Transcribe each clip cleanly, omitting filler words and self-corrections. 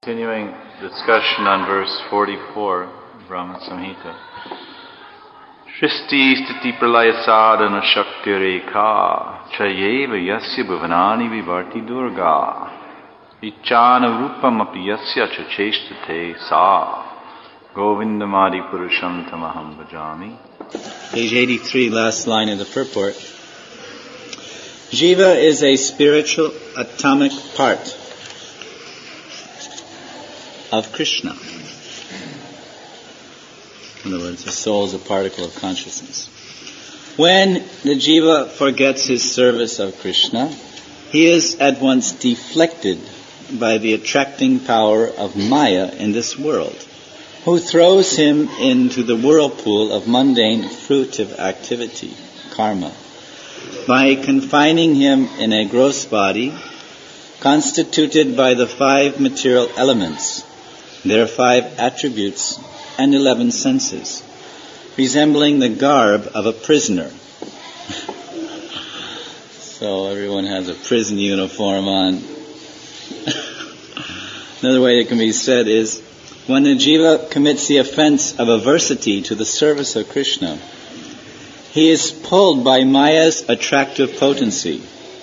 Continuing discussion on verse 44, Brahma Samhita. Shristi stiti pralaya sadhana shakti rekha chayeva yasya bhuvanani vivarti durga ichana rupam api yasya chacheshtate sa govindamadi purusham tamaham bhajami. Page 83, last line of the purport. Jiva is a spiritual atomic part of Krishna. In other words, the soul is a particle of consciousness. When the jiva forgets his service of Krishna, he is at once deflected by the attracting power of Maya in this world, who throws him into the whirlpool of mundane fruitive activity, karma, by confining him in a gross body constituted by the 5 material elements, their 5 attributes, and 11 senses, resembling the garb of a prisoner. So everyone has a prison uniform on. Another way it can be said is, when the jiva commits the offense of aversity to the service of Krishna, he is pulled by Maya's attractive potency.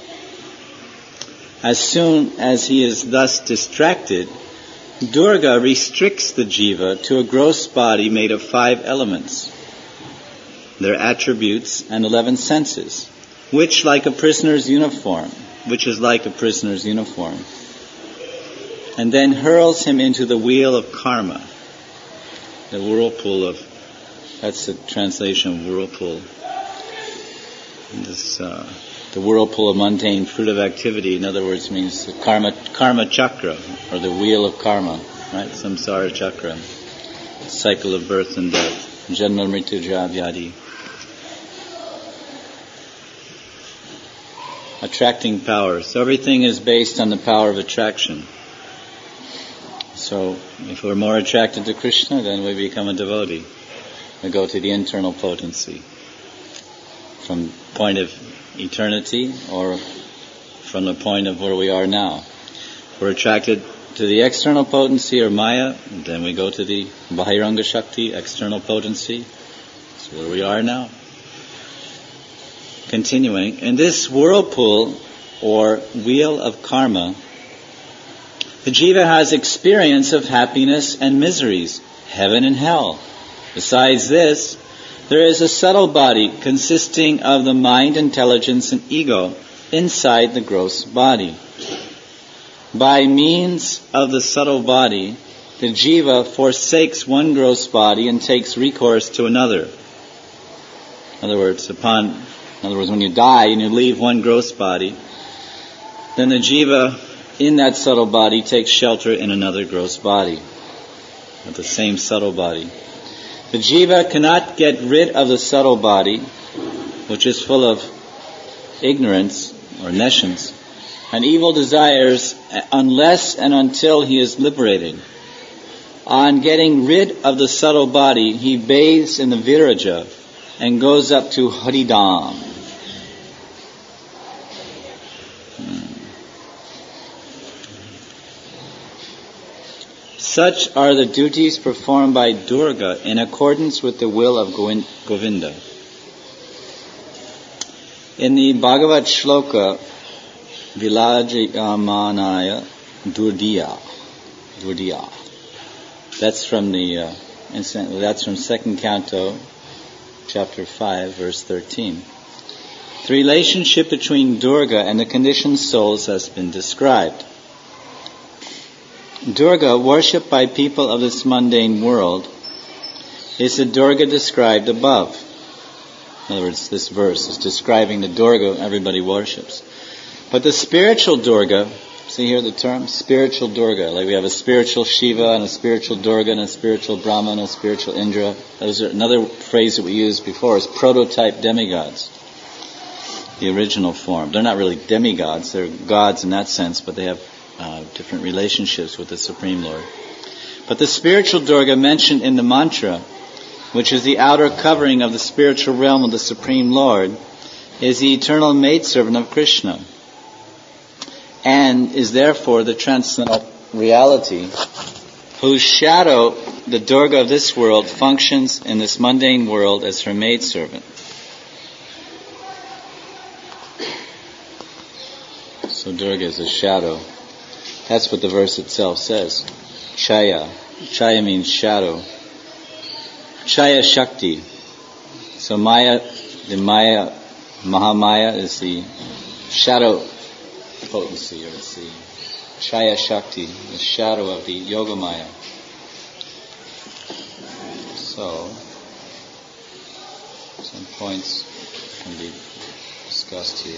As soon as he is thus distracted, Durga restricts the jiva to a gross body made of 5 elements, their attributes, and 11 senses, which is like a prisoner's uniform, and then hurls him into the wheel of karma, the whirlpool of, that's the translation of whirlpool, the whirlpool of mundane fruitive activity, in other words, means the karma chakra, or the wheel of karma, right? Samsara chakra, cycle of birth and death, janma mrityu jara vyadi. Attracting power. So everything is based on the power of attraction. So if we're more attracted to Krishna, then we become a devotee. We go to the internal potency. From the point of eternity or from the point of where we are now. We're attracted to the external potency or Maya, and then we go to the Bahiranga Shakti, external potency. That's where we are now. Continuing, in this whirlpool or wheel of karma, the jiva has experience of happiness and miseries, heaven and hell. Besides this, there is a subtle body consisting of the mind, intelligence, and ego inside the gross body. By means of the subtle body, the jiva forsakes one gross body and takes recourse to another. In other words, when you die and you leave one gross body, then the jiva in that subtle body takes shelter in another gross body, with the same subtle body. The jiva cannot get rid of the subtle body, which is full of ignorance or nescience and evil desires, unless and until he is liberated. On getting rid of the subtle body, he bathes in the viraja and goes up to Haridham. Such are the duties performed by Durga in accordance with the will of Govinda. In the Bhagavad Shloka, Vilajayamanaya Durdiya. That's from the that's from 2nd Canto, chapter 5, verse 13. The relationship between Durga and the conditioned souls has been described. Durga, worshipped by people of this mundane world, is the Durga described above. In other words, this verse is describing the Durga everybody worships. But the spiritual Durga, see here the term? Spiritual Durga. Like we have a spiritual Shiva and a spiritual Durga and a spiritual Brahma and a spiritual Indra. Those are another phrase that we used before is prototype demigods. The original form. They're not really demigods. They're gods in that sense, but they have different relationships with the Supreme Lord. But the spiritual Durga mentioned in the mantra, which is the outer covering of the spiritual realm of the Supreme Lord, is the eternal maidservant of Krishna, and is therefore the transcendental reality whose shadow, the Durga of this world, functions in this mundane world as her maidservant. So Durga is a shadow. That's what the verse itself says. Chaya. Chaya means shadow. Chaya Shakti. So Maya, the Maya, Mahamaya is the shadow potency, or it's the Chaya Shakti, the shadow of the Yogamaya. So, some points can be discussed here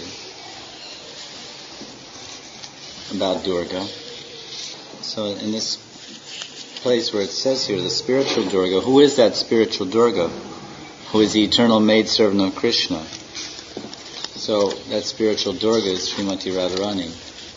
about Durga. So in this place where it says here, the spiritual Durga, who is that spiritual Durga? Who is the eternal maidservant of Krishna? So that spiritual Durga is Srimati Radharani.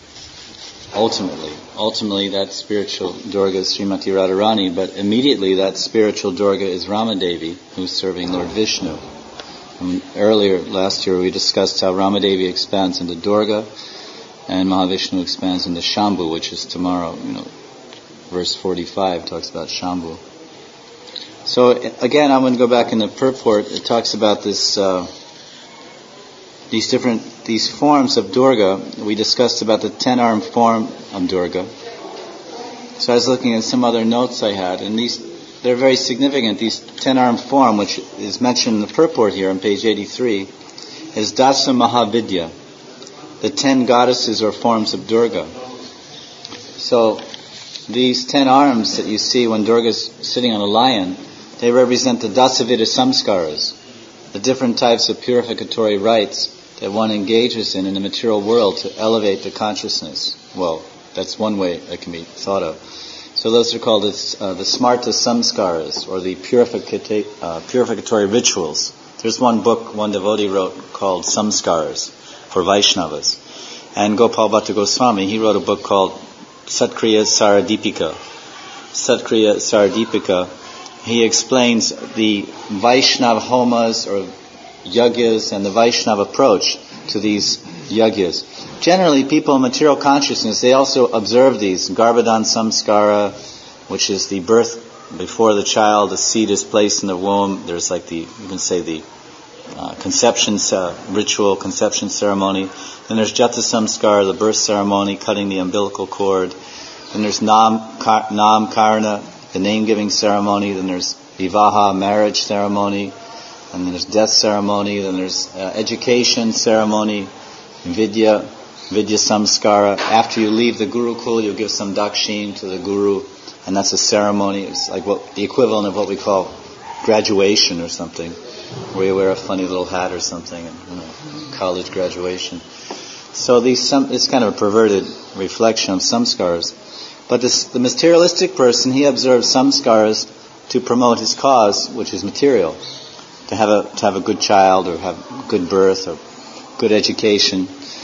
Ultimately that spiritual Durga is Srimati Radharani, but immediately that spiritual Durga is Ramadevi, who's serving Lord Vishnu. And earlier, last year, we discussed how Ramadevi expands into Durga, and Mahavishnu expands into Shambhu, which is tomorrow. Verse 45 talks about Shambhu. So again, I'm going to go back in the purport. It talks about this, these forms of Durga. We discussed about the 10-armed form of Durga. So I was looking at some other notes I had, and they're very significant. This 10-armed form, which is mentioned in the purport here on page 83, is Dasa Mahavidya, the 10 goddesses or forms of Durga. So these 10 arms that you see when Durga is sitting on a lion, they represent the Dasavida Samskaras, the different types of purificatory rites that one engages in the material world to elevate the consciousness. Well, that's one way it can be thought of. So those are called the Smarta Samskaras, or the purificatory rituals. There's one book one devotee wrote called Samskaras for Vaishnavas. And Gopal Bhatta Goswami, he wrote a book called Satkriya Saradipika. Satkriya Saradipika, he explains the Vaishnava homas or yagyas and the Vaishnava approach to these yagyas. Generally, people in material consciousness, they also observe these. Garbhadan Samskara, which is the birth before the child, the seed is placed in the womb. There's like you can say the conception ritual, conception ceremony. Then there's Jata Samskara, the birth ceremony, cutting the umbilical cord. Then there's Nam Karna, the name-giving ceremony. Then there's Vivaha, marriage ceremony. And then there's death ceremony. Then there's education ceremony, Vidya Samskara. After you leave the Gurukul, you give some dakshin to the Guru, and that's a ceremony. It's like the equivalent of what we call graduation or something, where you wear a funny little hat or something, college graduation. So it's kind of a perverted reflection of samskaras. But the materialistic person, he observes samskaras to promote his cause, which is material, to have a good child, or have good birth, or good education.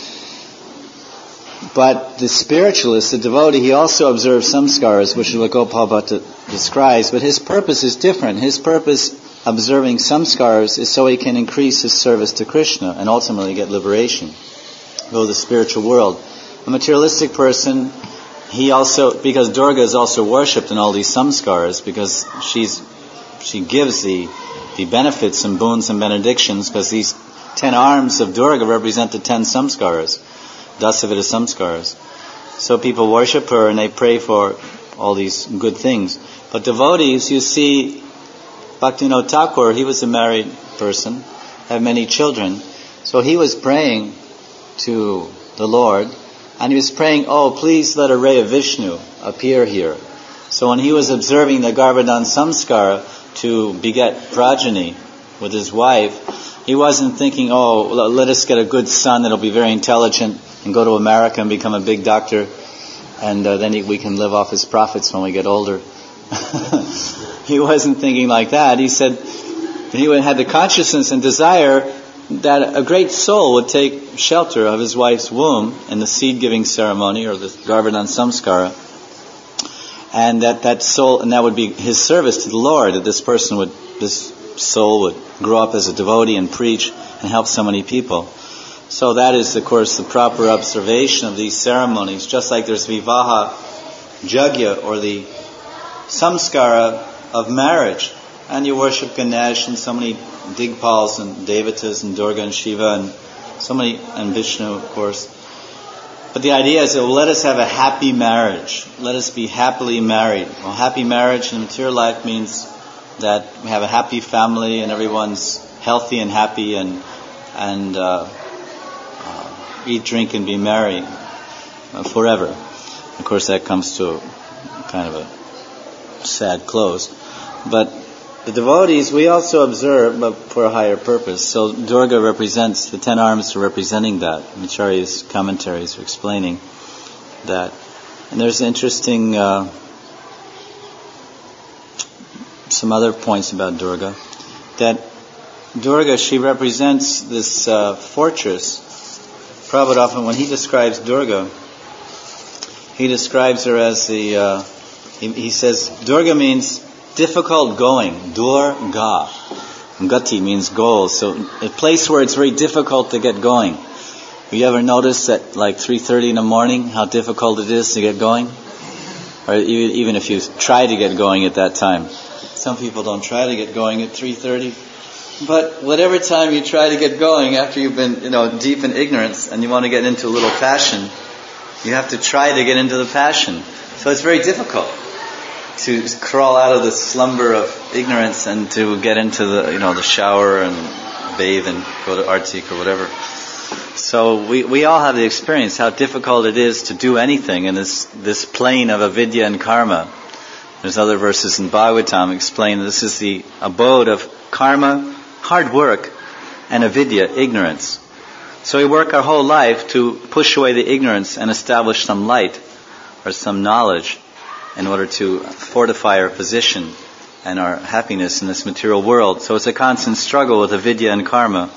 But the spiritualist, the devotee, he also observes samskaras, which is what Gopal Bhatta describes, but his purpose is different. His purpose, observing samskaras, is so he can increase his service to Krishna and ultimately get liberation, go to the spiritual world. A materialistic person, he also, because Durga is also worshipped in all these samskaras, because she gives the benefits and boons and benedictions, because these 10 arms of Durga represent the 10 samskaras, Dasavida Samskaras. So people worship her and they pray for all these good things. But devotees, you see, Bhaktivinoda Thakur, he was a married person, had many children. So he was praying to the Lord, and he was praying, oh, please let a ray of Vishnu appear here. So when he was observing the Garbhadan Samskara to beget progeny with his wife, he wasn't thinking, oh, let us get a good son that'll be very intelligent and go to America and become a big doctor, and then we can live off his profits when we get older. He wasn't thinking like that. He said he had the consciousness and desire that a great soul would take shelter of his wife's womb in the seed-giving ceremony, or the Garbhadan Samskara, and that soul, and that would be his service to the Lord, that this soul would grow up as a devotee and preach and help so many people. So that is, of course, the proper observation of these ceremonies. Just like there's Vivaha Jagya, or the samskara of marriage. And you worship Ganesh and so many Digpals and Devatas and Durga and Shiva and so many, and Vishnu, of course. But the idea is that, well, let us have a happy marriage. Let us be happily married. Well, happy marriage in material life means that we have a happy family and everyone's healthy and happy and eat, drink, and be merry forever. Of course, that comes to kind of a sad close. But the devotees, we also observe, but for a higher purpose. So Durga represents, the 10 arms are representing that. Acharya's commentaries are explaining that. And there's interesting, some other points about Durga. That Durga, she represents this fortress. Prabhupada often, when he describes Durga, he describes her as the, he says, Durga means difficult going, Durga. Gati means goal, so a place where it's very difficult to get going. Have you ever noticed that like 3:30 in the morning, how difficult it is to get going? Or even if you try to get going at that time. Some people don't try to get going at 3:30. But whatever time you try to get going, after you've been, deep in ignorance and you want to get into a little passion, you have to try to get into the passion. So it's very difficult to crawl out of the slumber of ignorance and to get into the shower and bathe and go to Artik or whatever. So we all have the experience how difficult it is to do anything in this plane of avidya and karma. There's other verses in Bhagavatam explain this is the abode of karma, hard work, and avidya, ignorance. So we work our whole life to push away the ignorance and establish some light or some knowledge in order to fortify our position and our happiness in this material world. So it's a constant struggle with avidya and karma.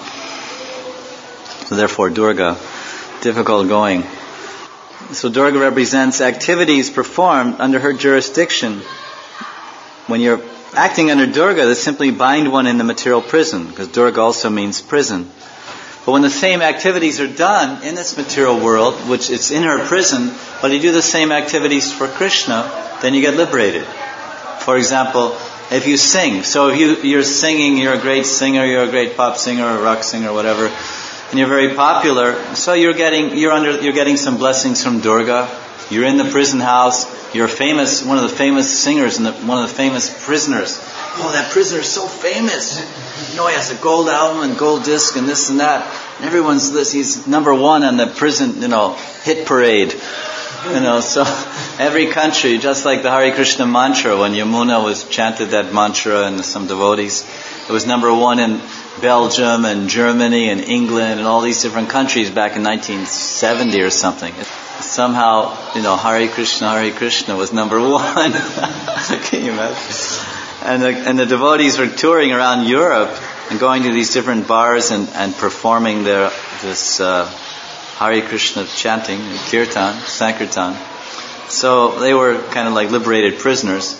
So therefore Durga, difficult going. So Durga represents activities performed under her jurisdiction. When you're acting under Durga, they simply bind one in the material prison, because Durga also means prison. But when the same activities are done in this material world, which it's in her prison, but you do the same activities for Krishna, then you get liberated. For example, if you sing, so if you're singing, you're a great singer, you're a great pop singer or rock singer or whatever, and you're very popular, so you're getting some blessings from Durga. You're in the prison house, you're famous, one of the famous singers and one of the famous prisoners. Oh, that prisoner is so famous. He has a gold album and gold disc and this and that. And everyone's he's number one on the prison, hit parade. So every country, just like the Hare Krishna mantra, when Yamuna chanted that mantra and some devotees, it was number one in Belgium and Germany and England and all these different countries back in 1970 or something. Somehow, Hare Krishna was number one. Can you imagine? And the devotees were touring around Europe and going to these different bars and performing this Hare Krishna chanting, kirtan, sankirtan. So they were kind of like liberated prisoners.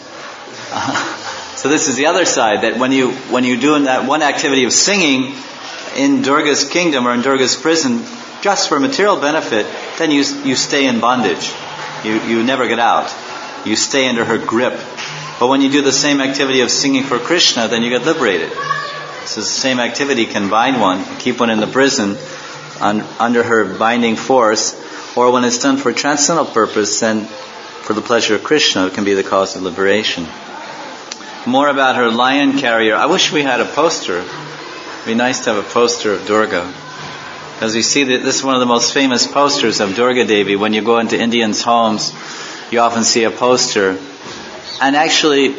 So this is the other side, that when you do that one activity of singing in Durga's kingdom or in Durga's prison, just for material benefit, then you stay in bondage. You never get out. You stay under her grip. But when you do the same activity of singing for Krishna, then you get liberated. So the same activity can bind one, keep one in the prison under her binding force, or when it's done for transcendental purpose, then for the pleasure of Krishna, it can be the cause of liberation. More about her lion carrier. I wish we had a poster. It'd be nice to have a poster of Durga. As you see, this is one of the most famous posters of Durga Devi. When you go into Indians' homes, you often see a poster. And actually,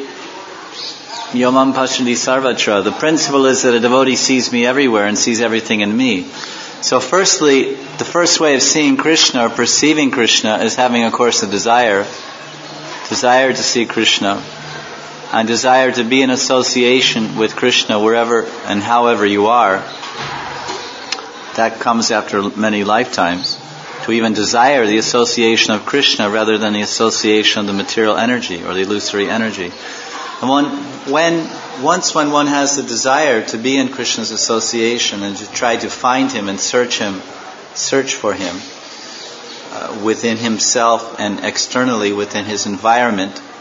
Yomam Pashanti Sarvatra, the principle is that a devotee sees me everywhere and sees everything in me. So firstly, the first way of seeing Krishna or perceiving Krishna is having, of course, a desire to see Krishna, and desire to be in association with Krishna wherever and however you are. That comes after many lifetimes. To even desire the association of Krishna rather than the association of the material energy or the illusory energy. And once one has the desire to be in Krishna's association and to try to find him and search for him within himself and externally within his environment,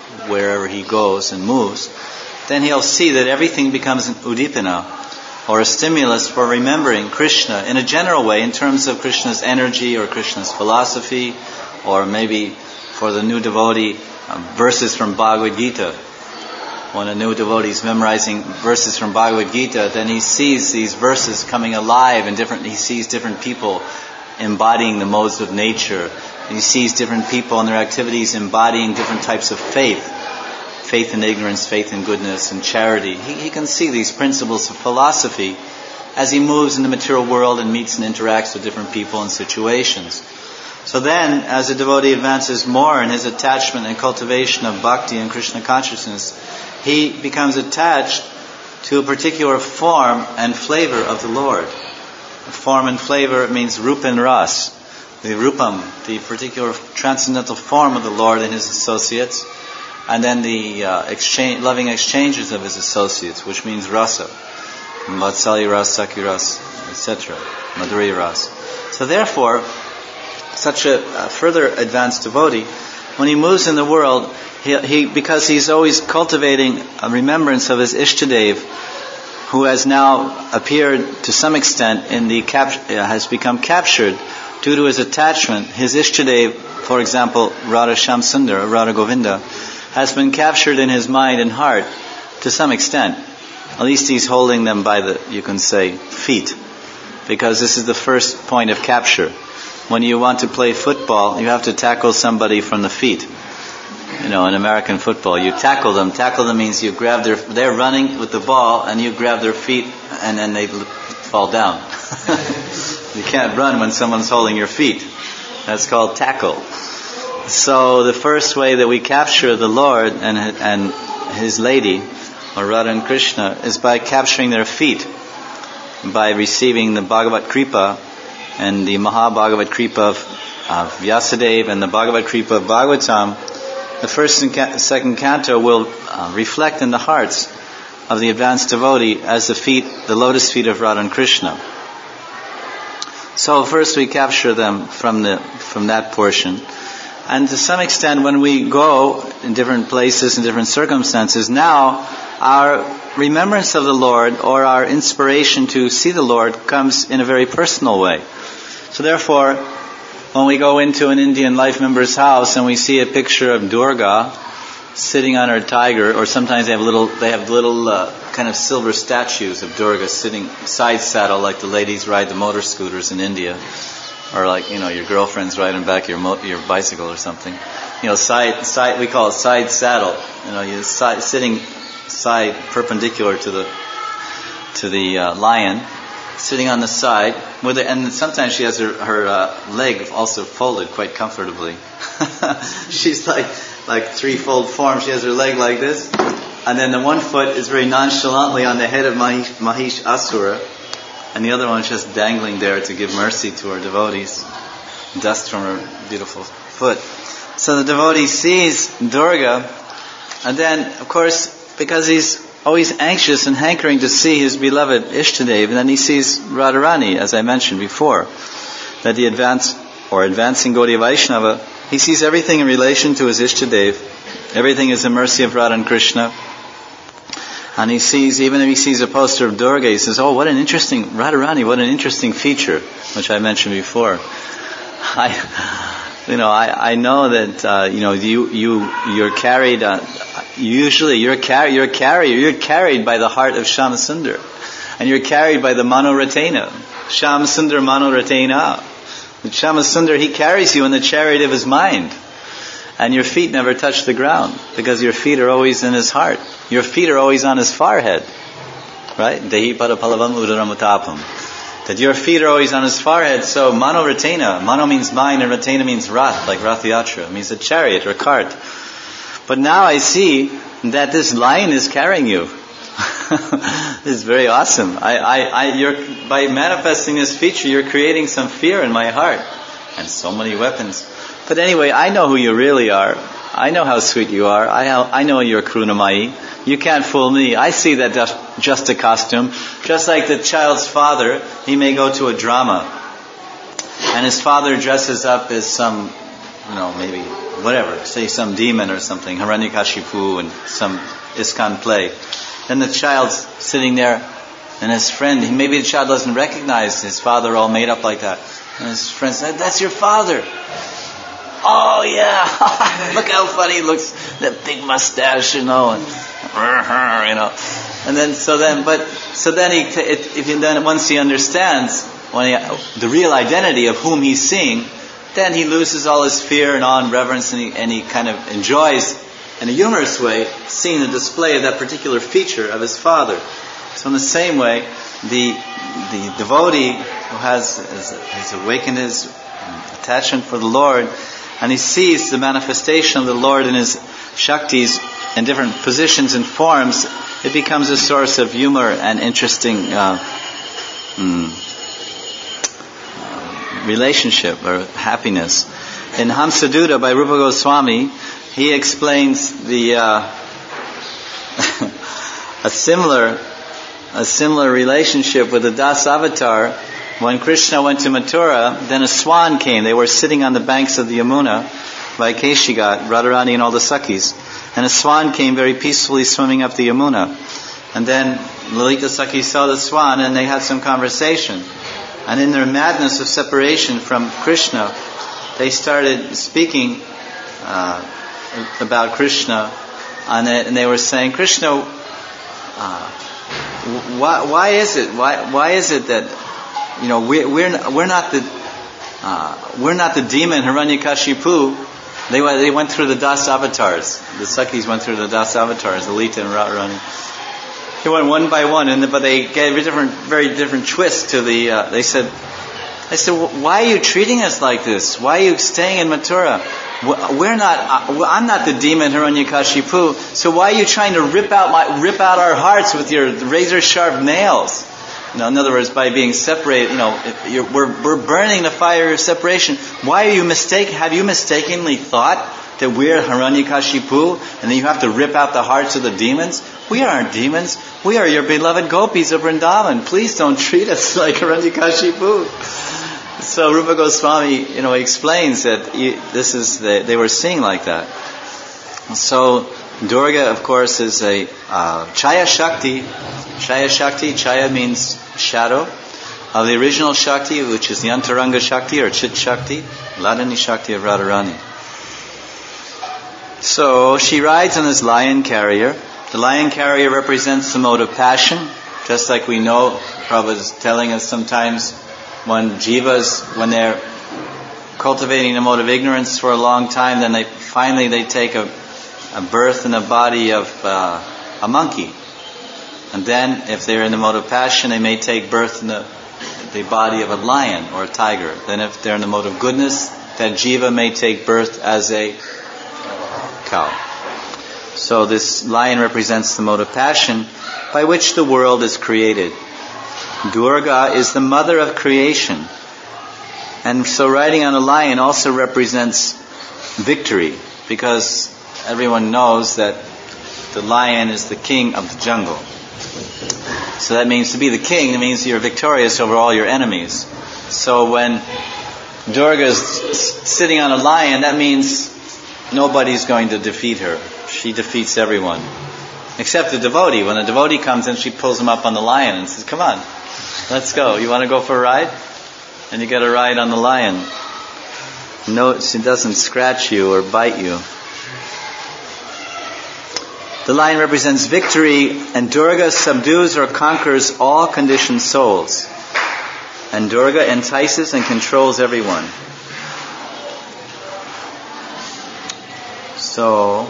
wherever he goes and moves, then he'll see that everything becomes an udipana, or a stimulus for remembering Krishna in a general way, in terms of Krishna's energy or Krishna's philosophy, or maybe for the new devotee, verses from Bhagavad Gita. When a new devotee is memorizing verses from Bhagavad Gita, then he sees these verses coming alive, and he sees different people embodying the modes of nature. He sees different people and their activities embodying different types of faith. Faith in ignorance, faith in goodness, and charity. He can see these principles of philosophy as he moves in the material world and meets and interacts with different people and situations. So then, as a devotee advances more in his attachment and cultivation of bhakti and Krishna consciousness, he becomes attached to a particular form and flavor of the Lord. The form and flavor means rupa and ras. The rupam, the particular transcendental form of the Lord and his associates, and then the loving exchanges of his associates, which means rasa, vatsalya ras, sakya ras, etc., madhurya ras. So therefore, such a further advanced devotee, when he moves in the world, he because he's always cultivating a remembrance of his Ishtadev, who has now appeared to some extent has become captured due to his attachment. His Ishtadev, for example, Radha Shyamsundar, or Radha Govinda, has been captured in his mind and heart to some extent. At least he's holding them by you can say, feet. Because this is the first point of capture. When you want to play football, you have to tackle somebody from the feet. In American football, you tackle them. Tackle them means you grab they're running with the ball, and you grab their feet, and then they fall down. You can't run when someone's holding your feet. That's called tackle. So the first way that we capture the Lord and His Lady, or Radha and Krishna, is by capturing their feet, by receiving the Bhagavad Kripa and the Mahabhagavad Kripa of Vyasadeva and the Bhagavad Kripa of Bhagavatam. The first and second canto will reflect in the hearts of the advanced devotee as the lotus feet of Radha and Krishna. So first we capture them from that portion. And to some extent, when we go in different places, in different circumstances, now our remembrance of the Lord, or our inspiration to see the Lord, comes in a very personal way. So therefore, when we go into an Indian life member's house and we see a picture of Durga sitting on her tiger, or sometimes they have little kind of silver statues of Durga sitting side saddle, like the ladies ride the motor scooters in India. Or like, your girlfriend's riding back your bicycle or something. Side, we call it side saddle. You're sitting side perpendicular to the lion, sitting on the side and sometimes she has her leg also folded quite comfortably. She's like threefold form. She has her leg like this, and then the one foot is very nonchalantly on the head of Mahish Asura. And the other one just dangling there to give mercy to her devotees. Dust from her beautiful foot. So the devotee sees Durga, and then, of course, because he's always anxious and hankering to see his beloved Ishtadev, and then he sees Radharani, as I mentioned before, that the advancing Gaudiya Vaishnava, he sees everything in relation to his Ishtadev. Everything is the mercy of Radha and Krishna. And even if he sees a poster of Durga, he says, "Oh, what an interesting Radharani! What an interesting feature," which I mentioned before. I know that you're carried. Usually, you're carried by the heart of Shyamsundar, and you're carried by the Manoratena. Shyamsundar Manoratena. Shyamsundar, he carries you in the chariot of his mind. And your feet never touch the ground, because your feet are always in his heart. Your feet are always on his forehead. Right? Dehi parapalavam udaramutapam. That your feet are always on his forehead. So mano ratena. Mano means mind and ratena means rath, like Rath Yatra. It means a chariot or cart. But now I see that this lion is carrying you. This is very awesome. By manifesting this feature, you're creating some fear in my heart. And so many weapons. But anyway, I know who you really are. I know how sweet you are. I know you're Karunamayi. You can't fool me. I see that just a costume. Just like the child's father, he may go to a drama. And his father dresses up as some, maybe whatever, say some demon or something, Hiranyakashipu and some ISKCON play. Then the child's sitting there, and his friend, maybe the child doesn't recognize his father all made up like that. And his friend says, "That's your father." "Oh yeah, look how funny he looks, that big mustache, and And then once he understands the real identity of whom he's seeing, then he loses all his fear and awe and reverence, and he kind of enjoys, in a humorous way, seeing the display of that particular feature of his father. So in the same way, the devotee who has awakened his attachment for the Lord, and he sees the manifestation of the Lord in his Shaktis in different positions and forms, it becomes a source of humor and interesting relationship or happiness. In Hamsaduta by Rupa Goswami, he explains a similar relationship with the Das Avatar. When Krishna went to Mathura, then a swan came. They were sitting on the banks of the Yamuna by Keshigat, Radharani and all the Sakhis. And a swan came very peacefully swimming up the Yamuna. And then Lalita Sakhi saw the swan and they had some conversation. And in their madness of separation from Krishna, they started speaking about Krishna. And they were saying, "Krishna, why is it that we're not the demon Hiranyakashipu?" They went through the Das avatars. The Sakhis went through the Das avatars, Lalita and Radharani. They went one by one, but they gave very different twists to the. They said, "Why are you treating us like this? Why are you staying in Mathura? I'm not the demon Hiranyakashipu. So why are you trying to rip out our hearts with your razor sharp nails?" In other words, by being separated, we're burning the fire of separation. Why are you have you mistakenly thought that we're Hiranyakashipu and then you have to rip out the hearts of the demons? We aren't demons. We are your beloved gopis of Vrindavan. Please don't treat us like Hiranyakashipu. So Rupa Goswami, explains that they were seeing like that. So Durga, of course, is a Chaya Shakti. Chaya Shakti, Chaya means shadow, of the original Shakti, which is the Antaranga Shakti or Chit Shakti, Ladani Shakti of Radharani. So she rides on this lion carrier. The lion carrier represents the mode of passion, just like we know, Prabhupada is telling us sometimes when jivas, when they're cultivating the mode of ignorance for a long time, then they take a birth in the body of a monkey. And then, if they're in the mode of passion, they may take birth in the body of a lion or a tiger. Then if they're in the mode of goodness, that jiva may take birth as a cow. So this lion represents the mode of passion by which the world is created. Durga is the mother of creation. And so riding on a lion also represents victory, because everyone knows that the lion is the king of the jungle. So that means to be the king, it means you're victorious over all your enemies. So when Durga is sitting on a lion, that means nobody's going to defeat her. She defeats everyone. Except the devotee. When a devotee comes in, she pulls him up on the lion and says, "Come on, let's go. You want to go for a ride?" And you get a ride on the lion. No, she doesn't scratch you or bite you. The lion represents victory, and Durga subdues or conquers all conditioned souls. And Durga entices and controls everyone. So,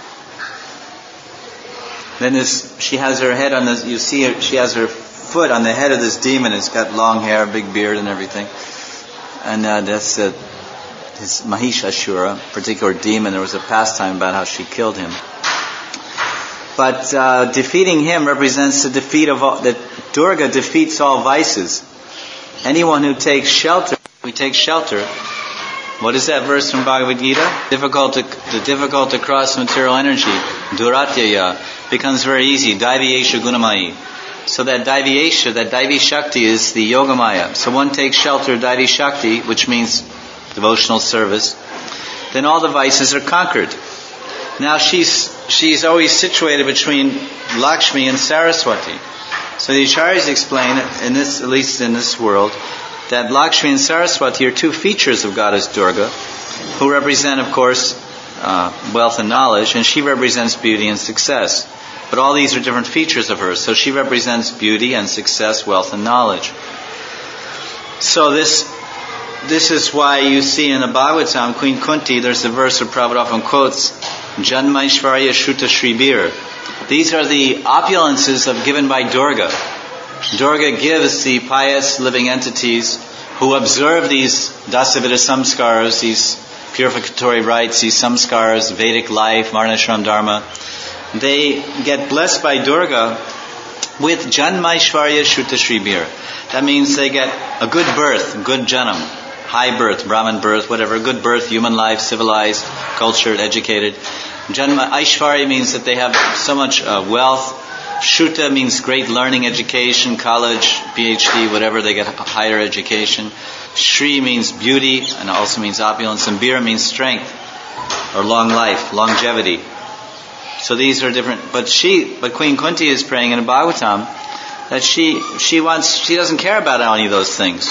then she has her head on this, you see her, she has her foot on the head of this demon. It's got long hair, big beard and everything. And that's his Mahishasura, particular demon. There was a pastime about how she killed him. But defeating him represents the defeat of all, that Durga defeats all vices. Anyone who takes shelter, we take shelter. What is that verse from Bhagavad Gita? Difficult to cross material energy, Duratyaya, becomes very easy. Daiviyesha Gunamayi. So that Daiviyesha, that Daivi Shakti is the Yogamaya. So one takes shelter of Daivi Shakti, which means devotional service. then all the vices are conquered. Now she's always situated between Lakshmi and Saraswati. So the Acharyas explain, at least in this world, that Lakshmi and Saraswati are two features of Goddess Durga, who represent, of course, wealth and knowledge, and she represents beauty and success. But all these are different features of her. So she represents beauty and success, wealth and knowledge. So this is why you see in the Bhagavatam, Queen Kunti, there's a verse that Prabhupada often quotes, Janma Ishvarya Shruta Shribir. These are the opulences given by Durga. Durga gives the pious living entities who observe these Dasavita samskaras, these purificatory rites, these samskaras, Vedic life, Varnashram Dharma. They get blessed by Durga with Janma Ishvarya Shruta Shribir. That means they get a good birth, good janam, high birth, Brahmin birth, whatever, good birth, human life, civilized, cultured, educated. Janma Aishvarya means that they have so much wealth. Shruta means great learning, education, college, PhD, whatever, they get higher education. Shri means beauty and also means opulence. And Bira means strength or long life, longevity. So these are different. But Queen Kunti is praying in a Bhagavatam that she doesn't care about any of those things.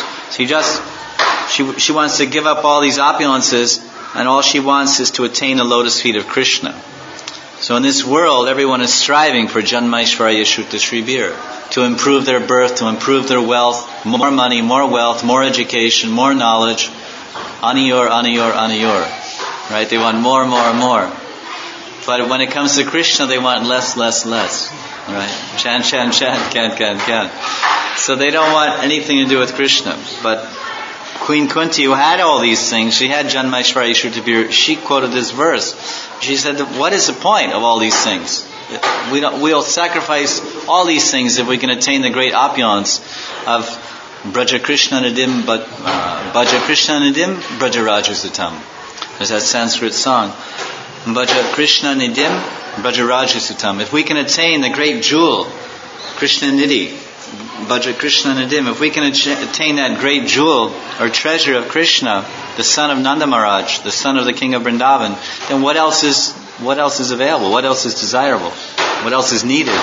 She wants to give up all these opulences, and all she wants is to attain the lotus feet of Krishna. So in this world, everyone is striving for Janmaishvarya Shruta Shribir, to improve their birth, to improve their wealth, more money, more wealth, more education, more knowledge. Aniyor, aniyor, aniyor. Right? They want more, more, more. But when it comes to Krishna, they want less, less, less. Right? Chant, chant, chant, can't, can't, can't. So they don't want anything to do with Krishna. But Queen Kunti, who had all these things, she had Janmaishvarya Shrutavir, she quoted this verse. She said, what is the point of all these things? We'll sacrifice all these things if we can attain the great opulence of Braja Krishna Nadim, Bhaja Krishna Nadim, Braja Rajasutam. There's that Sanskrit song. Bhaja Krishna Nidim, Bhaja Rajasutam. If we can attain the great jewel, Krishna Nidhi, Bhaja Krishna Nadim, if we can attain that great jewel or treasure of Krishna, the son of Nanda Maharaj, the son of the king of Vrindavan, then what else is available? What else is desirable? What else is needed?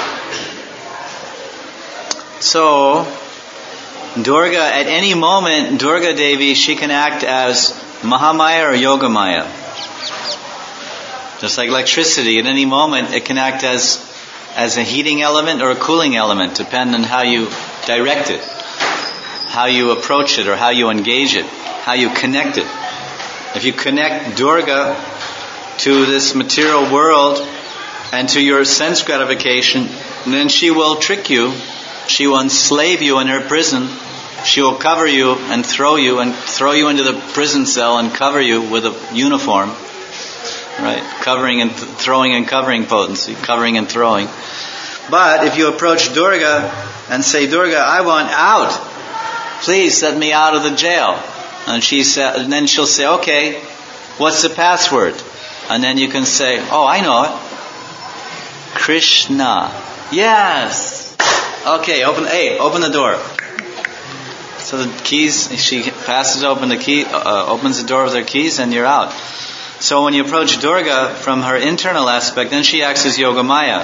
So, Durga, at any moment, Durga Devi, she can act as Mahamaya or Yogamaya. Just like electricity, at any moment it can act as a heating element or a cooling element, depending on how you direct it, how you approach it, or how you engage it, how you connect it. If you connect Durga to this material world and to your sense gratification, then she will trick you, she will enslave you in her prison, she will cover you and throw you into the prison cell and cover you with a uniform. Right? Covering and throwing and covering potency. Covering and throwing. But if you approach Durga and say, Durga, I want out. Please let me out of the jail. And then she'll say, okay, what's the password? And then you can say, oh, I know it. Krishna. Yes. Okay, open the door. So the keys, she passes open the key, opens the door with her keys, and you're out. So when you approach Durga from her internal aspect, then she acts as Yogamaya.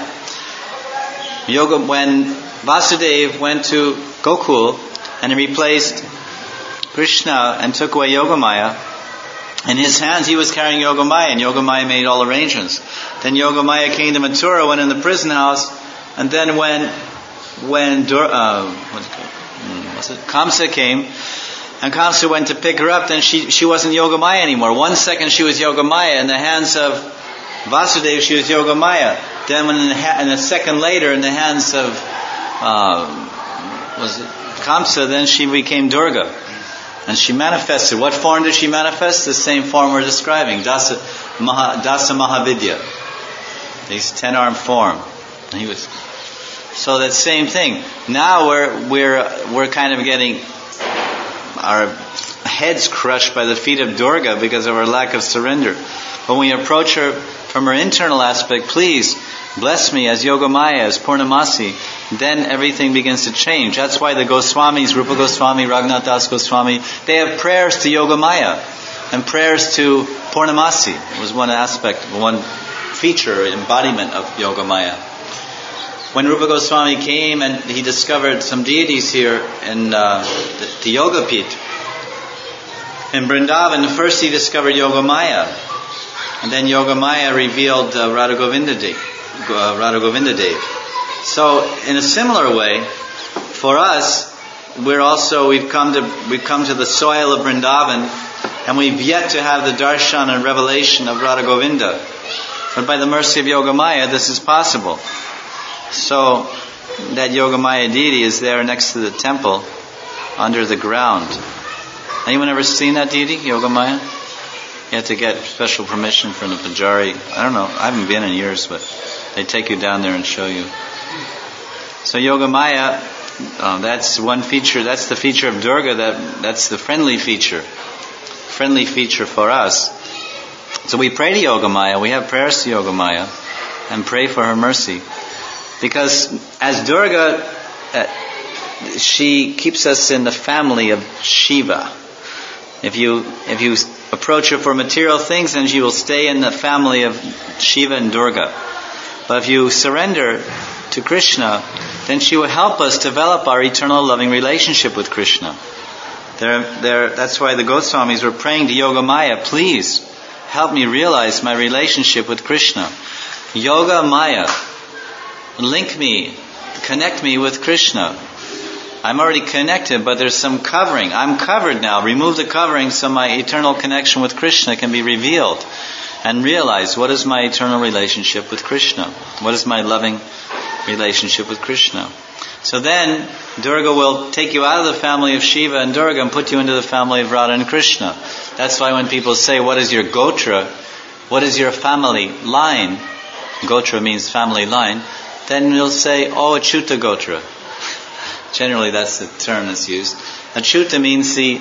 When Vasudeva went to Gokul and he replaced Krishna and took away Yogamaya, in his hands he was carrying Yogamaya, and Yogamaya made all arrangements. Then Yogamaya came to Mathura, went in the prison house, and then when Kamsa came, and Kamsa went to pick her up, then she wasn't Yogamaya anymore. 1 second she was Yogamaya. In the hands of Vasudeva, she was Yogamaya. Then and a second later, in the hands of Kamsa, then she became Durga. And she manifested. What form did she manifest? The same form we're describing. Dasa Mahavidya. His 10-armed form. So that same thing. Now we're kind of getting our heads crushed by the feet of Durga because of our lack of surrender. When we approach her from her internal aspect, please bless me as Yogamaya, as Purnamasi, then everything begins to change. That's why the Goswamis, Rupa Goswami, Raghunath Das Goswami, they have prayers to Yogamaya and prayers to Purnamasi. It was one aspect, one feature, embodiment of Yogamaya. When Rupa Goswami came and he discovered some deities here in the Yoga Pit in Vrindavan, first he discovered Yogamaya, and then Yogamaya revealed Radha Govinda Dev. So in a similar way, for us, we've come to the soil of Vrindavan, and we've yet to have the darshan and revelation of Radha Govinda. But by the mercy of Yogamaya, this is possible. So that Yogamaya deity is there next to the temple, under the ground. Anyone ever seen that deity, Yogamaya? You have to get special permission from the Pujari. I don't know, I haven't been in years, but they take you down there and show you. So Yogamaya, that's one feature, that's the feature of Durga, that's the friendly feature for us. So we pray to Yogamaya, we have prayers to Yogamaya, and pray for her mercy. Because as Durga, she keeps us in the family of Shiva. If you approach her for material things, then she will stay in the family of Shiva and Durga. But if you surrender to Krishna, then she will help us develop our eternal loving relationship with Krishna. That's why the Goswamis were praying to Yogamaya, please help me realize my relationship with Krishna. Yogamaya, link me, connect me with Krishna. I'm already connected, but there's some covering. I'm covered now. Remove the covering so my eternal connection with Krishna can be revealed. And realize, what is my eternal relationship with Krishna? What is my loving relationship with Krishna? So then, Durga will take you out of the family of Shiva and Durga and put you into the family of Radha and Krishna. That's why when people say, what is your gotra? What is your family line? Gotra means family line. Then you'll say, Achyuta Gotra. Generally that's the term that's used. Achyuta means the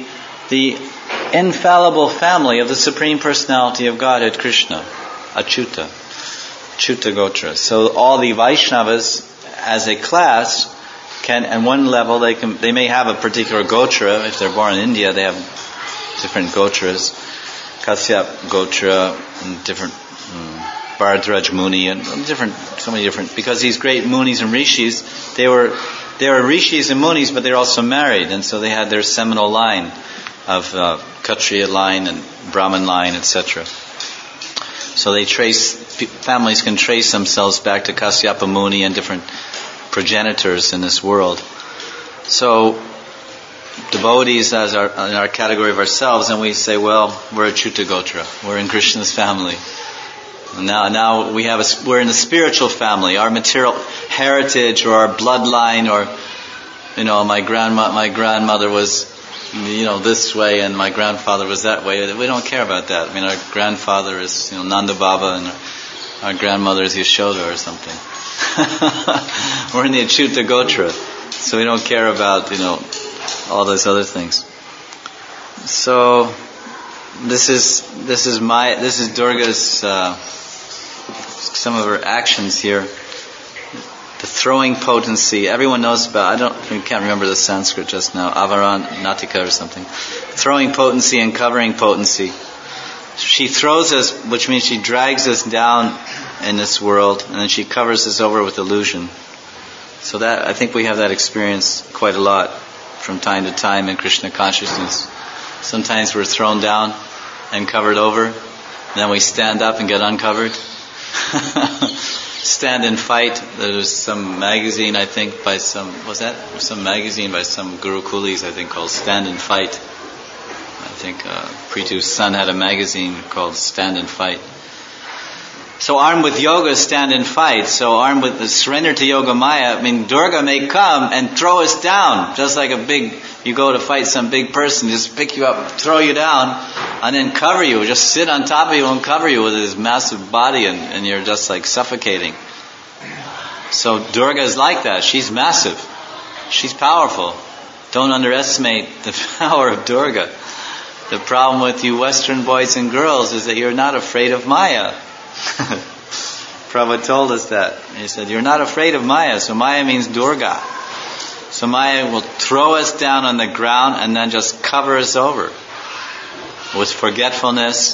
infallible family of the Supreme Personality of Godhead, Krishna. Achyuta. Achyuta Gotra. So all the Vaishnavas, as a class, can, at one level, they may have a particular Gotra. If they're born in India, they have different Gotras. Kasyap Gotra, and different Bhardraj Muni, and so many different, because these great Munis and Rishis, they were Rishis and Munis, but they're also married, and so they had their seminal line of Kshatriya line and Brahmin line, etc. So families can trace themselves back to Kasyapa Muni and different progenitors in this world. So devotees in our category of ourselves, and we say, well, we're Achyuta Gotra, we're in Krishna's family. Now we're in the spiritual family. Our material heritage or our bloodline, or my grandmother was this way and my grandfather was that way. We don't care about that. I mean, our grandfather is Nanda Baba and our grandmother is Yashoda or something. We're in the Achyuta Gotra, so we don't care about all those other things. So this is Durga's some of her actions here. The throwing potency, everyone knows about. I can't remember the Sanskrit just now. Avaran Natika or something. Throwing potency and covering potency. She throws us, which means she drags us down in this world, and then she covers us over with illusion. So that, I think we have that experience quite a lot from time to time in Krishna consciousness. Sometimes we're thrown down and covered over, and then we stand up and get uncovered. Stand and Fight. There's some magazine, I think, by some Guru Kulis, I think, called Stand and Fight. I think Prithu's son had a magazine called Stand and Fight. So armed with yoga, stand and fight. So armed with the surrender to Yogamaya, Durga may come and throw us down, just like you go to fight some big person, just pick you up, throw you down, and then cover you, just sit on top of you and cover you with his massive body, and you're just like suffocating. So Durga is like that. She's massive. She's powerful. Don't underestimate the power of Durga. The problem with you Western boys and girls is that you're not afraid of Maya. Prabhupada told us that. He said, you're not afraid of Maya. So Maya means Durga. So Maya will throw us down on the ground and then just cover us over with forgetfulness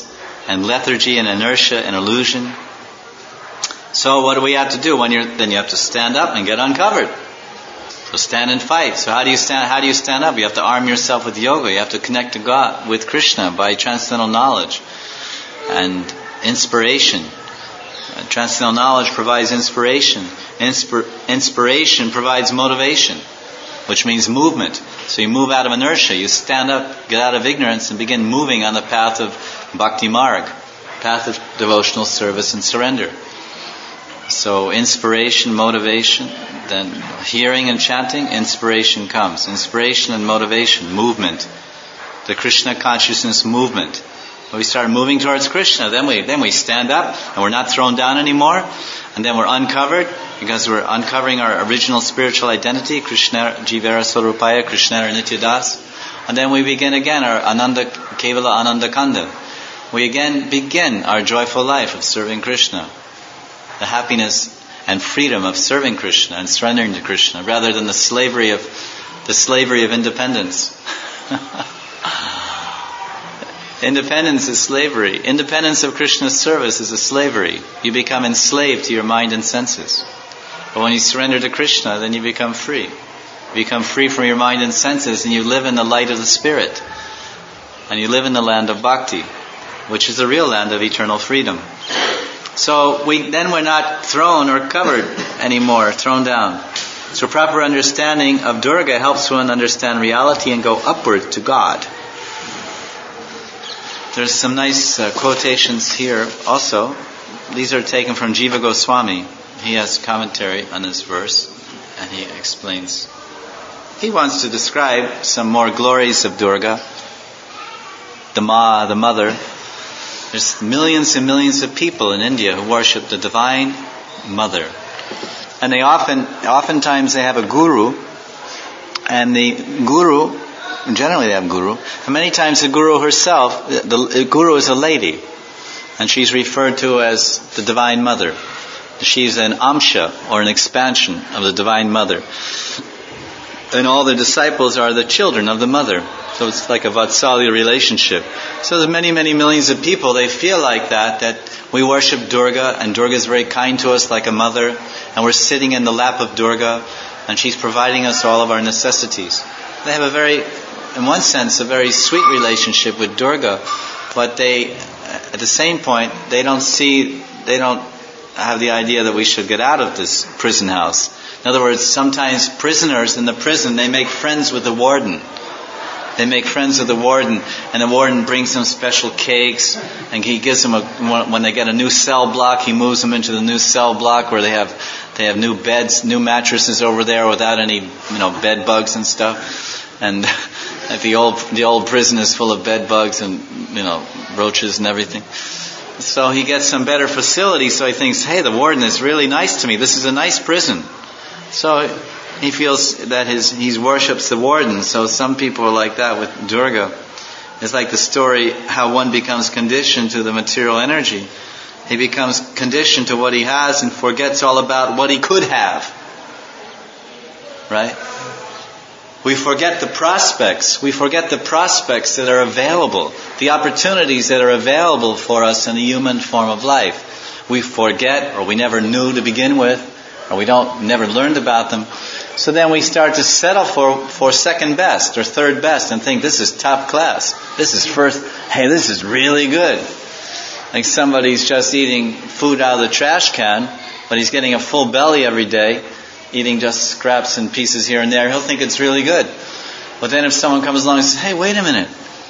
and lethargy and inertia and illusion. So what do we have to do? Then you have to stand up and get uncovered. So stand and fight. So how do you stand up? You have to arm yourself with yoga. You have to connect to God, with Krishna, by transcendental knowledge and inspiration. Transcendental knowledge provides inspiration. Inspiration provides motivation, which means movement. So you move out of inertia. You stand up, get out of ignorance, and begin moving on the path of Bhakti Marg, path of devotional service and surrender. So inspiration, motivation, then hearing and chanting, inspiration comes. Inspiration and motivation, movement. The Krishna consciousness movement. When we start moving towards Krishna, then we stand up and we're not thrown down anymore. And then we're uncovered because we're uncovering our original spiritual identity, Krishna Jivera Swarupaya, Krishna Nityadas. And then we begin again our Ananda Kevala Ananda Kanda. We again begin our joyful life of serving Krishna. The happiness and freedom of serving Krishna and surrendering to Krishna, rather than the slavery of independence. Independence is slavery. Independence of Krishna's service is a slavery. You become enslaved to your mind and senses. But when you surrender to Krishna, then you become free. You become free from your mind and senses, and you live in the light of the Spirit. And you live in the land of Bhakti, which is the real land of eternal freedom. So we're not thrown or covered anymore, thrown down. So proper understanding of Durga helps one understand reality and go upward to God. There's some nice quotations here also. These are taken from Jiva Goswami. He has commentary on this verse, and he explains. He wants to describe some more glories of Durga, the Ma, the mother. There's millions and millions of people in India who worship the Divine Mother. And they oftentimes they have a guru, and the guru, generally they have a guru, and many times the guru herself, the guru is a lady, and she's referred to as the Divine Mother. She's an amsha, or an expansion of the Divine Mother. And all the disciples are the children of the Mother. So it's like a Vatsalya relationship. So there's many, many millions of people, they feel like that we worship Durga, and Durga is very kind to us like a mother, and we're sitting in the lap of Durga, and she's providing us all of our necessities. They have in one sense, a very sweet relationship with Durga, but at the same point, they don't have the idea that we should get out of this prison house. In other words, sometimes prisoners in the prison, they make friends with the warden. They make friends with the warden, and the warden brings them special cakes, and he gives them when they get a new cell block, he moves them into the new cell block where they have new beds, new mattresses over there without any, bed bugs and stuff. And the old prison is full of bed bugs and, roaches and everything. So he gets some better facilities, so he thinks, hey, the warden is really nice to me. This is a nice prison. So he feels that he worships the warden. So some people are like that with Durga. It's like the story how one becomes conditioned to the material energy. He becomes conditioned to what he has and forgets all about what he could have. Right? We forget the prospects. We forget the prospects that are available. The opportunities that are available for us in the human form of life. We forget, or we never knew to begin with, or we never learned about them. So then we start to settle for second best or third best and think this is top class. This is first. Hey, this is really good. Like somebody's just eating food out of the trash can, but he's getting a full belly every day, eating just scraps and pieces here and there. He'll think it's really good. But then if someone comes along and says, hey, wait a minute.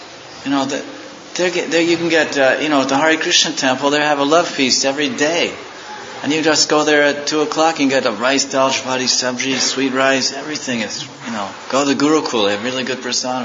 You can get, at the Hare Krishna temple, they have a love feast every day. And you just go there at 2 o'clock and get a rice dal, chapati, sabji, sweet rice, everything is, go to Gurukul, they have really good prasadam.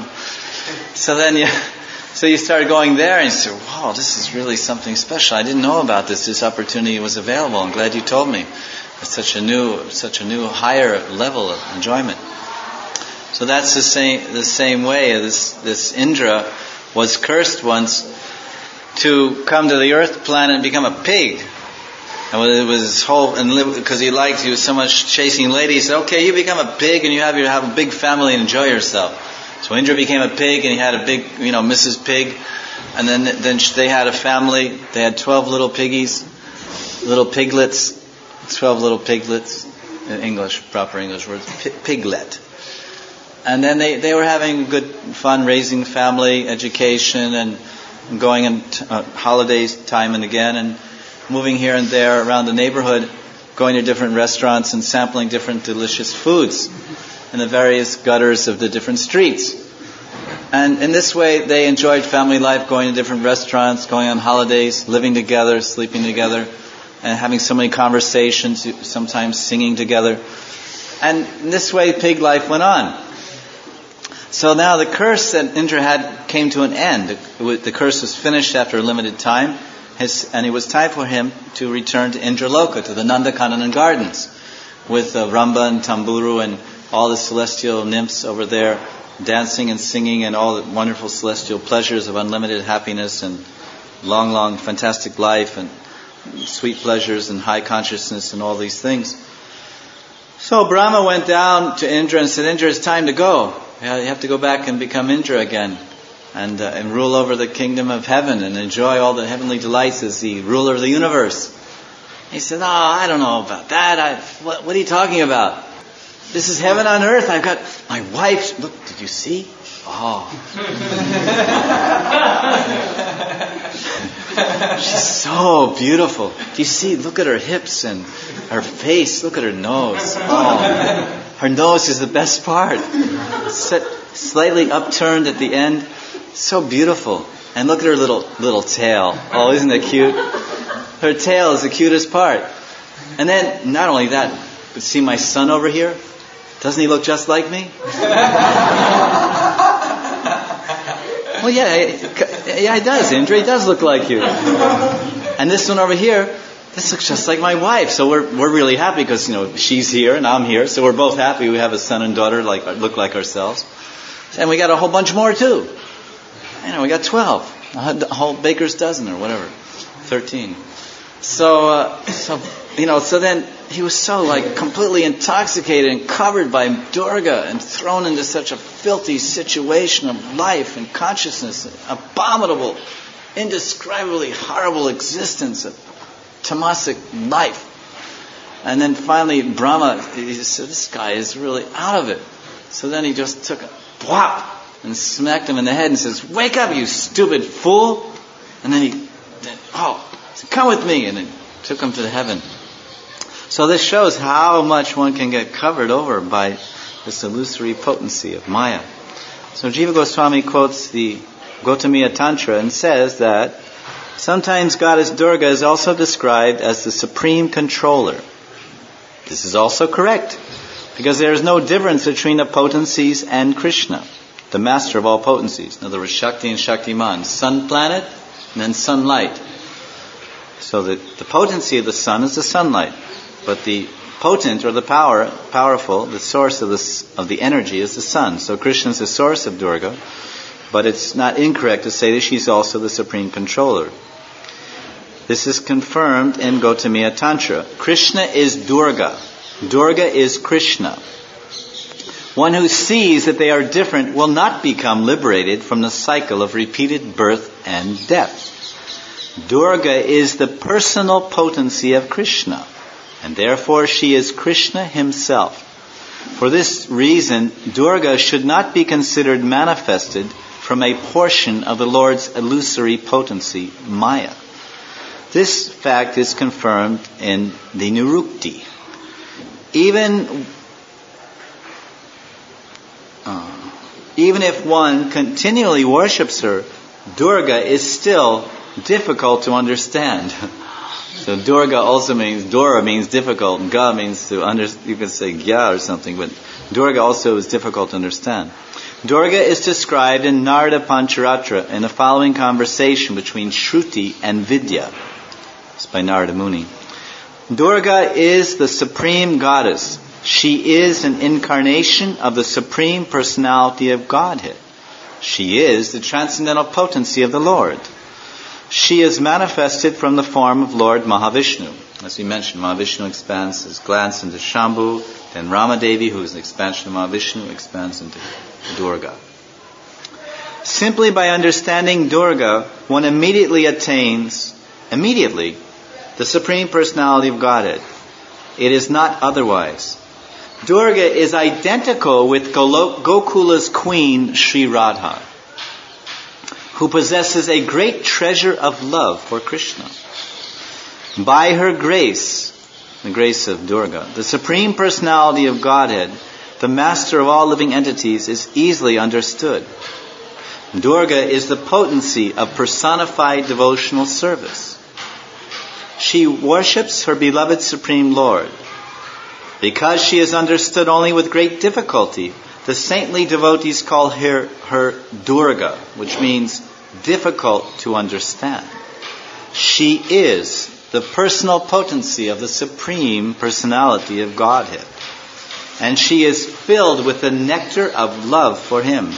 So you start going there and you say, wow, this is really something special. I didn't know about this. This opportunity was available. I'm glad you told me. It's such a new higher level of enjoyment. So that's the same way. This Indra was cursed once to come to the earth planet and become a pig. And it was his whole, because he was so much chasing ladies, he said, okay, you become a pig and you have a big family and enjoy yourself. So Indra became a pig and he had a big, Mrs. Pig, And then they had a family. They had 12 little piggies, little piglets, 12 little piglets. English, proper English word, piglet. And then they were having good fun raising family, education, and going on holidays time and again, and moving here and there around the neighborhood, going to different restaurants and sampling different delicious foods in the various gutters of the different streets. And in this way, they enjoyed family life, going to different restaurants, going on holidays, living together, sleeping together, and having so many conversations, sometimes singing together. And in this way, pig life went on. So now the curse that Indra had came to an end. The curse was finished after a limited time, and it was time for him to return to Indraloka, to the Nandakanan gardens, with Ramba and Tamburu and all the celestial nymphs over there, dancing and singing, and all the wonderful celestial pleasures of unlimited happiness and long, fantastic life, and sweet pleasures and high consciousness and all these things. So Brahma went down to Indra and said, Indra, it's time to go. You have to go back and become Indra again and rule over the kingdom of heaven and enjoy all the heavenly delights as the ruler of the universe. He said, I don't know about that. What are you talking about? This is heaven on earth. I've got my wife. Look, did you see? Oh. She's so beautiful. Do you see? Look at her hips and her face. Look at her nose. Oh. Her nose is the best part. Slightly upturned at the end. So beautiful. And look at her little tail. Oh, isn't it cute? Her tail is the cutest part. And then, not only that, but see my son over here? Doesn't he look just like me? Well, yeah, he does, Indra. He does look like you. And this one over here, this looks just like my wife. So we're really happy because, she's here and I'm here. So we're both happy. We have a son and daughter look like ourselves. And we got a whole bunch more too. We got 12. A whole baker's dozen or whatever. 13. So then he was so completely intoxicated and covered by Durga and thrown into such a filthy situation of life and consciousness, abominable, indescribably horrible existence of tamasic life. And then finally Brahma, he said, this guy is really out of it. So then he just took a whop and smacked him in the head and says, wake up, you stupid fool. And then he said, come with me, and then took him to heaven. So this shows how much one can get covered over by this illusory potency of Maya. So Jiva Goswami quotes the Gotamiya Tantra and says that sometimes Goddess Durga is also described as the supreme controller. This is also correct, because there is no difference between the potencies and Krishna, the master of all potencies. In other words, Shakti and Shaktiman, sun planet and then sunlight. So the potency of the sun is the sunlight, but the potent or the powerful, the source of the energy is the sun. So Krishna is the source of Durga, but it's not incorrect to say that she's also the supreme controller. This is confirmed in Gotamiya Tantra. Krishna is Durga. Durga is Krishna. One who sees that they are different will not become liberated from the cycle of repeated birth and death. Durga is the personal potency of Krishna, and therefore she is Krishna himself. For this reason, Durga should not be considered manifested from a portion of the Lord's illusory potency, Maya. This fact is confirmed in the Nirukti. Even if one continually worships her, Durga is still difficult to understand. So Durga also means, Dora means difficult, and Ga means to understand. You can say Gya or something, but Durga also is difficult to understand. Durga is described in Narada Pancharatra in the following conversation between Shruti and Vidya. It's by Narada Muni. Durga is the supreme goddess. She is an incarnation of the supreme personality of Godhead. She is the transcendental potency of the Lord. She is manifested from the form of Lord Mahavishnu. As we mentioned, Mahavishnu expands his glance into Shambhu, then Ramadevi, who is an expansion of Mahavishnu, expands into Durga. Simply by understanding Durga, one immediately attains, the Supreme Personality of Godhead. It is not otherwise. Durga is identical with Gokula's queen, Sri Radha, who possesses a great treasure of love for Krishna. By her grace, the grace of Durga, the Supreme Personality of Godhead, the master of all living entities, is easily understood. Durga is the potency of personified devotional service. She worships her beloved Supreme Lord. Because she is understood only with great difficulty, the saintly devotees call her Durga, which means difficult to understand. She is the personal potency of the Supreme Personality of Godhead. And she is filled with the nectar of love for Him.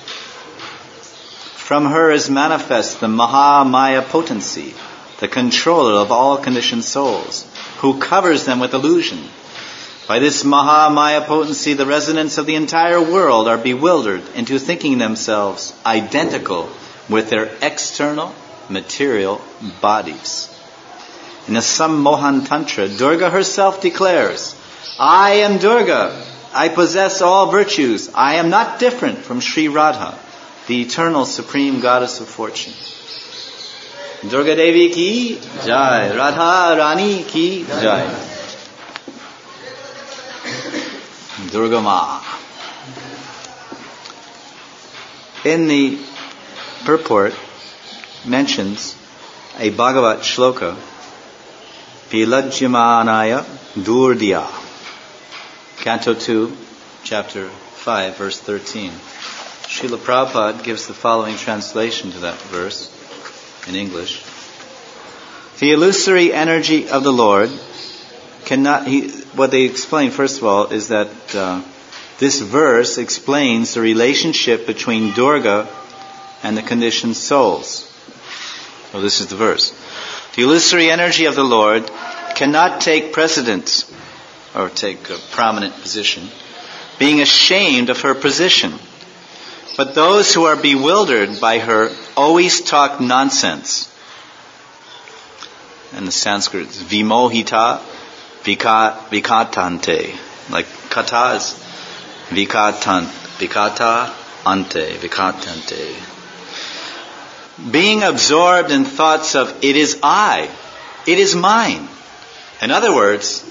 From her is manifest the Mahamaya potency, the controller of all conditioned souls, who covers them with illusion. By this Mahamaya potency, the residents of the entire world are bewildered into thinking themselves identical with their external material bodies. In the Sammohan Tantra, Durga herself declares, I am Durga. I possess all virtues. I am not different from Sri Radha, the eternal supreme goddess of fortune. Durga Devi ki jai. Radha Rani ki jai. Durga Ma. In the purport mentions a Bhagavat shloka, Vilajyamanaya Durdiya, Canto 2, Chapter 5, verse 13. Srila Prabhupada gives the following translation to that verse in English. The illusory energy of the Lord cannot... what they explain, first of all, is that this verse explains the relationship between Durga and the conditioned souls. So this is the verse. The illusory energy of the Lord cannot take precedence or take a prominent position, being ashamed of her position. But those who are bewildered by her always talk nonsense. In the Sanskrit, it's vimohita vikatante. Like kata is vikata ante, vikatante. Being absorbed in thoughts of, it is I, it is mine. In other words,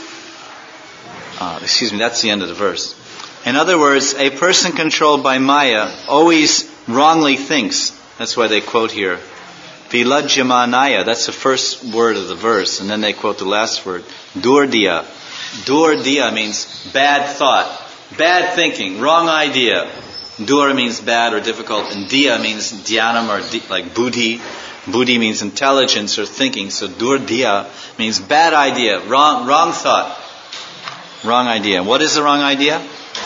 that's the end of the verse. In other words, a person controlled by Maya always wrongly thinks. That's why they quote here, Vilajyamanaya. That's the first word of the verse. And then they quote the last word, Durdiya. Durdiya means bad thought, bad thinking, wrong idea. Dur means bad or difficult, and Diya means dhyanam or like buddhi. Buddhi means intelligence or thinking. So Durdiya means bad idea, wrong thought, wrong idea. What is the wrong idea?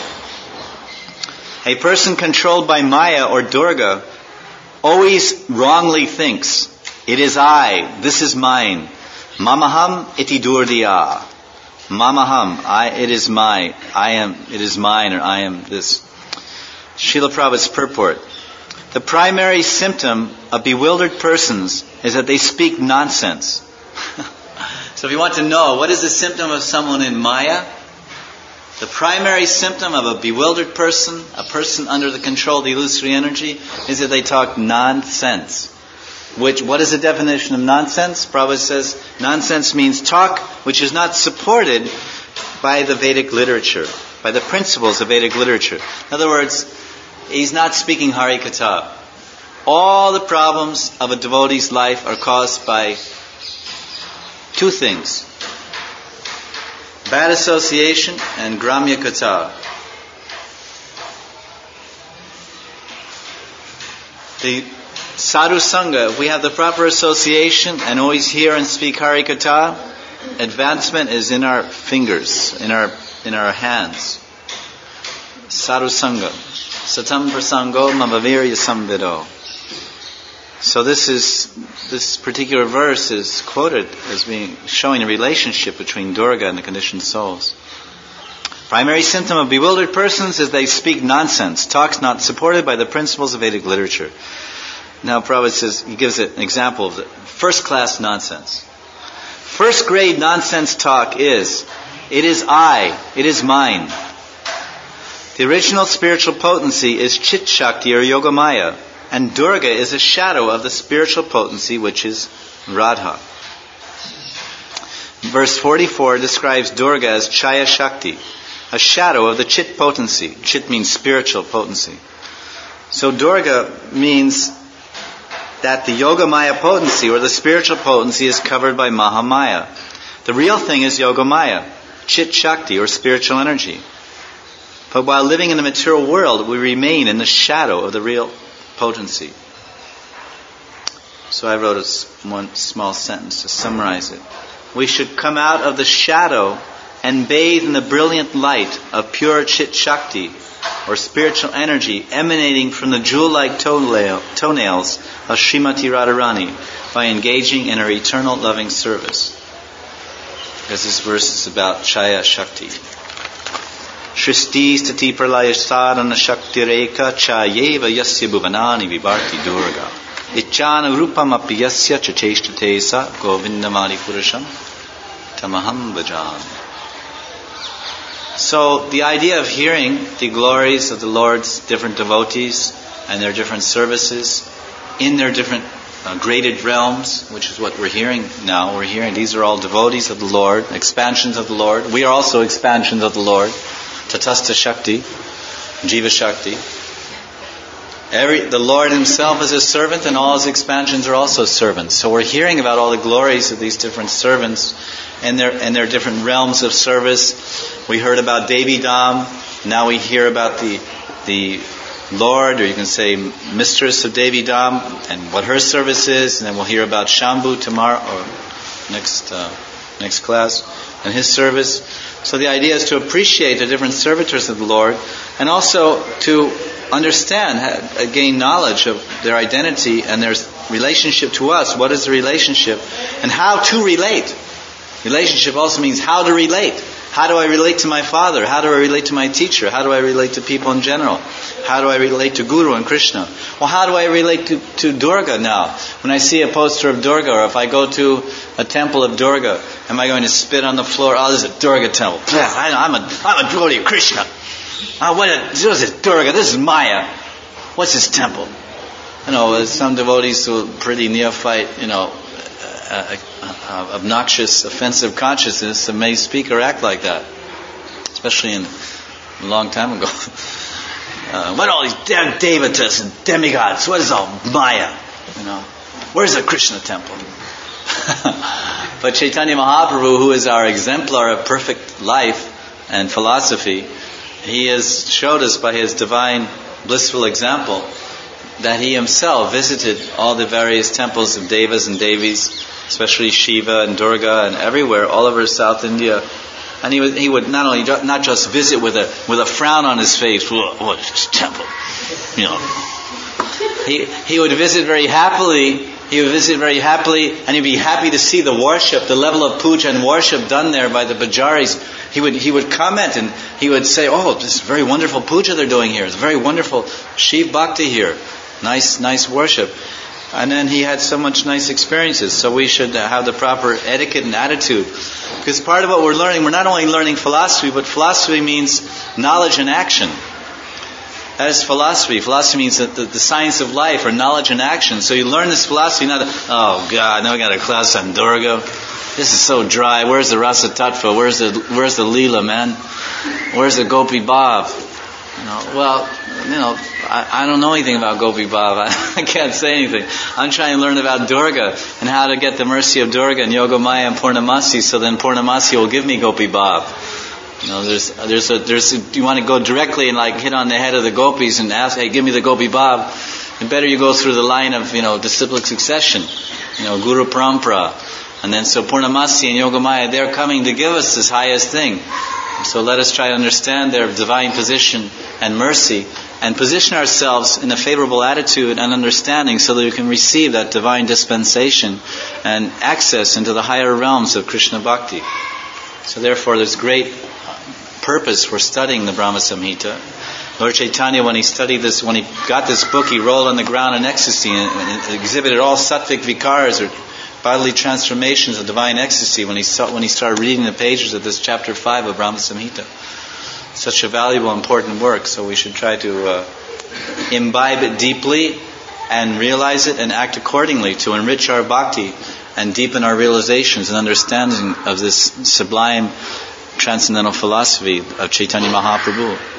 A person controlled by Maya or Durga always wrongly thinks, it is I, this is mine. Mamaham iti durdiya. Mamaham, it is mine, it is mine, or I am this. Srila Prabhupada's purport. The primary symptom of bewildered persons is that they speak nonsense. So if you want to know what is the symptom of someone in Maya, the primary symptom of a bewildered person, a person under the control of the illusory energy, is that they talk nonsense. What is the definition of nonsense? Prabhupada says, nonsense means talk which is not supported by the Vedic literature, by the principles of Vedic literature. In other words, he's not speaking Harikatha. All the problems of a devotee's life are caused by two things: bad association and Gramya Katha. The Sadhu Sangha, if we have the proper association and always hear and speak Harikatha, advancement is in our fingers, in our hands. Sadhu Sangha. Satam prasango mamavirya samvido. So this particular verse is quoted as being showing a relationship between Durga and the conditioned souls. Primary symptom of bewildered persons is they speak nonsense, talks not supported by the principles of Vedic literature. Now Prabhupada says, he gives an example of the first-class nonsense. First-grade nonsense talk is, it is I, it is mine. The original spiritual potency is Chit Shakti or Yogamaya, and Durga is a shadow of the spiritual potency which is Radha. Verse 44 describes Durga as Chaya Shakti, a shadow of the Chit potency. Chit means spiritual potency. So Durga means that the Yogamaya potency or the spiritual potency is covered by Mahamaya. The real thing is Yogamaya, Chit Shakti or spiritual energy. But while living in the material world, we remain in the shadow of the real potency. So I wrote one small sentence to summarize it. We should come out of the shadow and bathe in the brilliant light of pure Chit Shakti, or spiritual energy emanating from the jewel-like toenails of Srimati Radharani by engaging in her eternal loving service. Because this verse is about Chaya Shakti. Shristi stati pralaya sadhana shakti reka chayeva yasya bhuvanani vibharti durga. Ichana rupam api yasya chacheshtate sa govindamani purusham tamaham bhajan. So the idea of hearing the glories of the Lord's different devotees and their different services in their different graded realms, which is what we're hearing now. We're hearing these are all devotees of the Lord, expansions of the Lord. We are also expansions of the Lord. Tatastha Shakti, Jiva Shakti. The Lord Himself is His servant, and all His expansions are also servants. So we're hearing about all the glories of these different servants and their different realms of service. We heard about Devi Dham. Now we hear about the Lord, or you can say Mistress of Devi Dham, and what her service is. And then we'll hear about Shambhu tomorrow, or next class, and his service. So the idea is to appreciate the different servitors of the Lord, and also to understand, gain knowledge of their identity and their relationship to us. What is the relationship? And how to relate. Relationship also means how to relate. How do I relate to my father? How do I relate to my teacher? How do I relate to people in general? How do I relate to Guru and Krishna? Well, how do I relate to Durga now? When I see a poster of Durga, or if I go to a temple of Durga, am I going to spit on the floor? Oh, this is a Durga temple. Yeah, I'm a devotee of Krishna. This is Durga. This is Maya. What's this temple? Some devotees who are pretty neophyte, obnoxious, offensive consciousness that may speak or act like that. Especially a long time ago. What are all these damn devatas and demigods? What is all Maya? Where's the Krishna temple? But Chaitanya Mahaprabhu, who is our exemplar of perfect life and philosophy, he has showed us by his divine blissful example that he himself visited all the various temples of Devas and Devis, especially Shiva and Durga and everywhere, all over South India. And he would not just visit with a frown on his face. What is this temple? He would visit very happily. And he'd be happy to see the worship, the level of puja and worship done there by the pujaris. He would comment and he would say, "Oh, this is very wonderful puja they're doing here. It's very wonderful Shiv Bhakti here. Nice worship." And then he had so much nice experiences. So we should have the proper etiquette and attitude. Because part of what we're learning, we're not only learning philosophy, but philosophy means knowledge and action. That is philosophy. Philosophy means the science of life, or knowledge and action. So you learn this philosophy, not oh God, now we got a class on Durga. This is so dry. Where's the Rasa Tattva? Where's the Leela, man? Where's the Gopi Bhav? I don't know anything about Gopi Bhav. I can't say anything. I'm trying to learn about Durga and how to get the mercy of Durga and Yogamaya and Purnamasi, so then Purnamasi will give me Gopi Bhav. You want to go directly and hit on the head of the gopis and ask, hey, give me the Gopi Bhav. The better you go through the line of, disciplic succession, Guru Parampara. And then so Purnamasi and Yogamaya, they're coming to give us this highest thing. So let us try to understand their divine position and mercy, and position ourselves in a favorable attitude and understanding so that we can receive that divine dispensation and access into the higher realms of Krishna Bhakti. So therefore there's great purpose for studying the Brahma Samhita. Lord Chaitanya, when he studied this, when he got this book, he rolled on the ground in ecstasy and exhibited all sattvic vikaras, or bodily transformations of divine ecstasy, when he started reading the pages of this chapter 5 of Brahma Samhita. Such a valuable, important work, so we should try to imbibe it deeply and realize it and act accordingly to enrich our bhakti and deepen our realizations and understanding of this sublime transcendental philosophy of Chaitanya Mahaprabhu.